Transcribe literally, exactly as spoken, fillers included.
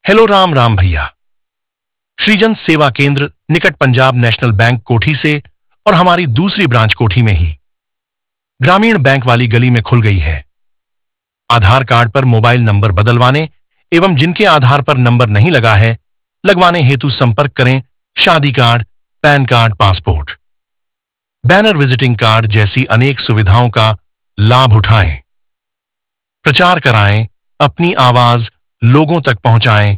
Hello Ram Ram भैया। श्रीजन सेवा केंद्र निकट पंजाब नेशनल बैंक कोठी से और हमारी दूसरी ब्रांच कोठी में ही ग्रामीण बैंक वाली गली में खुल गई है। आधार कार्ड पर मोबाइल नंबर बदलवाने एवं जिनके आधार पर नंबर नहीं लगा है लगवाने हेतु संपर्क करें। शादी card, PAN card, passport, banner, visiting card जैसी अनेक सुविधाओं का लाभ उठाएं। प्रचार कराएं, अपनी आवाज लोगों तक पहुंचाएं।